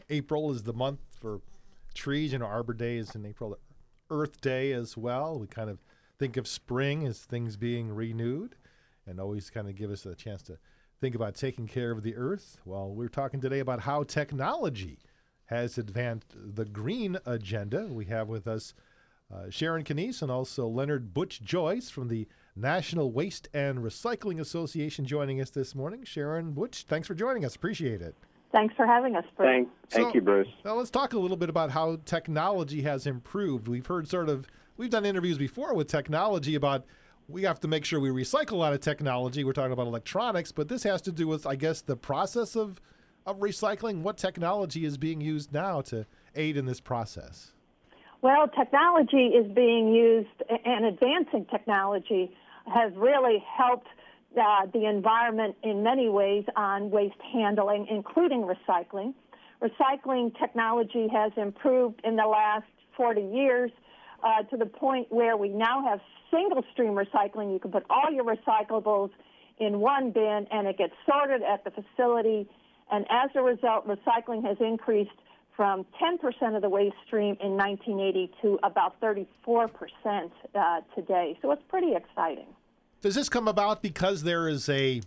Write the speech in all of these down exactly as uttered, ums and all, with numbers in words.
April is the month for trees. You know, Arbor Day is in April. Earth Day as well. We kind of think of spring as things being renewed and always kind of give us a chance to think about taking care of the earth. Well, we're talking today about how technology has advanced the green agenda. We have with us uh, Sharon Knies and also Leonard Butch Joyce from the National Waste and Recycling Association joining us this morning. Sharon, Butch, thanks for joining us. Appreciate it. Thanks for having us, Bruce. Thank, thank so, you, Bruce. Now let's talk a little bit about how technology has improved. We've heard sort of, we've done interviews before with technology about we have to make sure we recycle a lot of technology. We're talking about electronics, but this has to do with, I guess, the process of, of recycling. What technology is being used now to aid in this process? Well, technology is being used, and advancing technology has really helped Uh, the environment in many ways on waste handling, including recycling. Recycling technology has improved in the last forty years uh, to the point where we now have single-stream recycling. You can put all your recyclables in one bin, and it gets sorted at the facility. And as a result, recycling has increased from ten percent of the waste stream in nineteen eighty to about thirty-four percent uh, today. So it's pretty exciting. Does this come about because there is a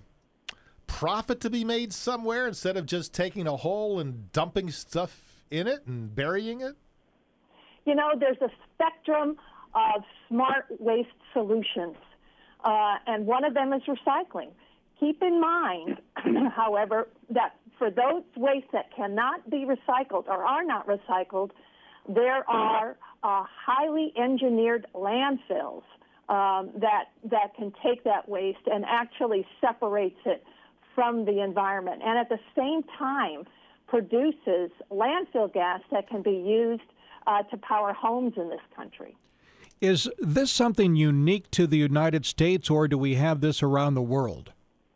profit to be made somewhere instead of just taking a hole and dumping stuff in it and burying it? You know, there's a spectrum of smart waste solutions, uh, and one of them is recycling. Keep in mind, however, that for those wastes that cannot be recycled or are not recycled, there are uh, highly engineered landfills Um, that that can take that waste and actually separates it from the environment, and at the same time produces landfill gas that can be used uh, to power homes in this country. Is this something unique to the United States, or do we have this around the world?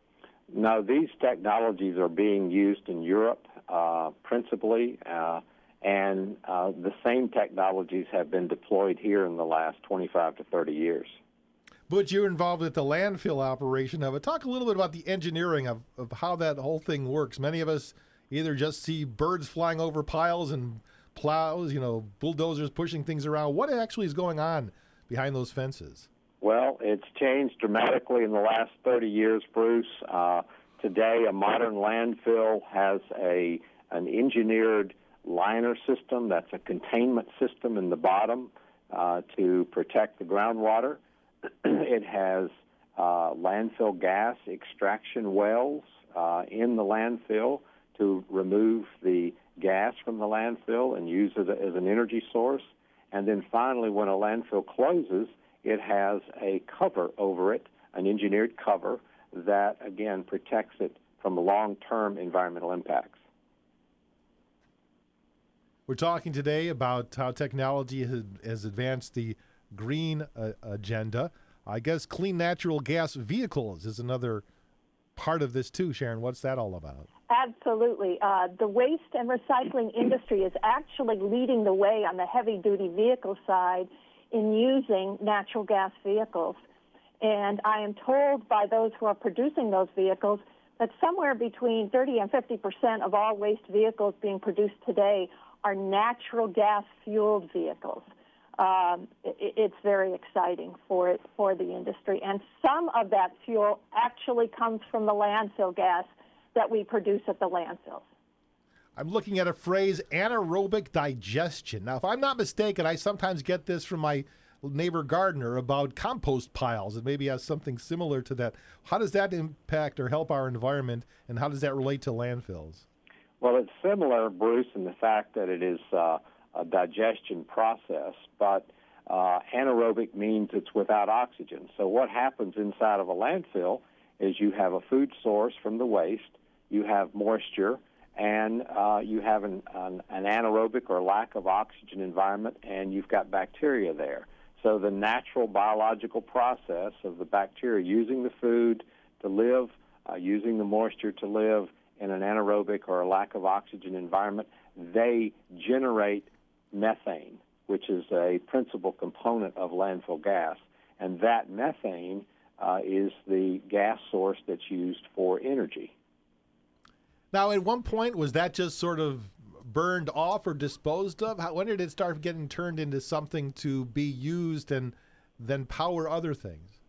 No, these technologies are being used in Europe uh, principally, uh, and uh, the same technologies have been deployed here in the last twenty-five to thirty years. But you're involved with the landfill operation of it. Talk a little bit about the engineering of, of how that whole thing works. Many of us either just see birds flying over piles and plows, you know, bulldozers pushing things around. What actually is going on behind those fences? Well, it's changed dramatically in the last thirty years, Bruce. Uh, today, a modern landfill has a an engineered liner system. That's a containment system in the bottom uh, to protect the groundwater. It has uh, landfill gas extraction wells uh, in the landfill to remove the gas from the landfill and use it as an energy source. And then finally, when a landfill closes, it has a cover over it, an engineered cover that, again, protects it from long-term environmental impacts. We're talking today about how technology has, has advanced the green uh, agenda. I guess clean natural gas vehicles is another part of this too. Sharon, what's that all about? Absolutely. Uh, the waste and recycling industry is actually leading the way on the heavy-duty vehicle side in using natural gas vehicles. And I am told by those who are producing those vehicles that somewhere between thirty and fifty percent of all waste vehicles being produced today are natural gas-fueled vehicles. Um, it, it's very exciting for it, for the industry. And some of that fuel actually comes from the landfill gas that we produce at the landfills. I'm looking at a phrase, anaerobic digestion. Now, if I'm not mistaken, I sometimes get this from my neighbor gardener about compost piles. It maybe has something similar to that. How does that impact or help our environment, and how does that relate to landfills? Well, it's similar, Bruce, in the fact that it is uh, a digestion process, but uh, anaerobic means it's without oxygen. So what happens inside of a landfill is you have a food source from the waste, you have moisture, and uh, you have an, an, an anaerobic or lack of oxygen environment, and you've got bacteria there. So the natural biological process of the bacteria using the food to live, uh, using the moisture to live in an anaerobic or a lack of oxygen environment, they generate methane, which is a principal component of landfill gas. And that methane uh, is the gas source that's used for energy. Now, at one point, was that just sort of burned off or disposed of? How, when did it start getting turned into something to be used and then power other things?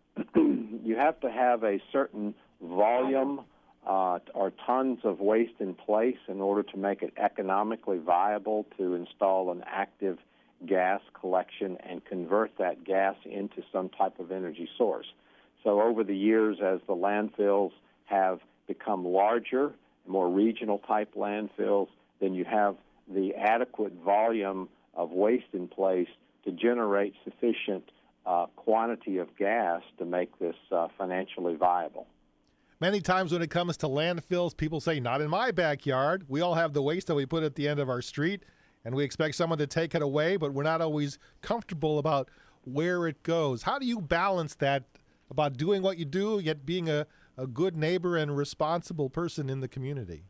You have to have a certain volume uh, or tons of waste in place in order to make it economically viable to install an active gas collection and convert that gas into some type of energy source. So over the years, as the landfills have become larger, more regional type landfills, then you have the adequate volume of waste in place to generate sufficient uh, quantity of gas to make this uh, financially viable. Many times when it comes to landfills, people say, not in my backyard. We all have the waste that we put at the end of our street, and we expect someone to take it away, but we're not always comfortable about where it goes. How do you balance that about doing what you do, yet being a, a good neighbor and a responsible person in the community?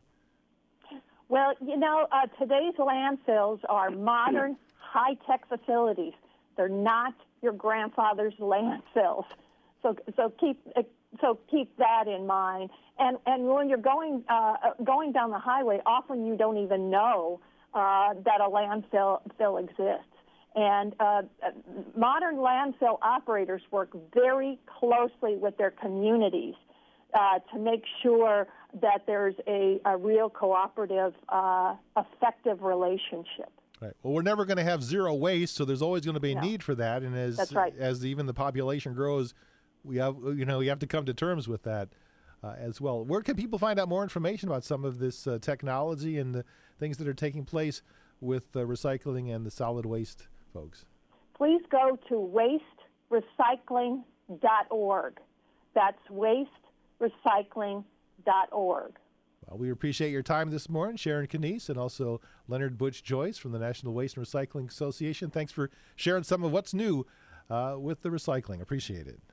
Well, you know, uh, today's landfills are modern, high-tech facilities. They're not your grandfather's landfills. So, so keep so keep that in mind. And and when you're going uh, going down the highway, often you don't even know uh, that a landfill fill exists. And uh, modern landfill operators work very closely with their communities uh, to make sure that there's a, a real cooperative, uh, effective relationship. Right. Well, we're never going to have zero waste, so there's always going to be a No. need for that. And as That's right. as even the population grows, we have you know we have to come to terms with that uh, as well. Where can people find out more information about some of this uh, technology and the things that are taking place with uh, recycling and the solid waste folks? Please go to waste recycling dot org. That's waste recycling dot org. Well, we appreciate your time this morning, Sharon Knies, and also Leonard Butch Joyce from the National Waste and Recycling Association. Thanks for sharing some of what's new uh, with the recycling. Appreciate it.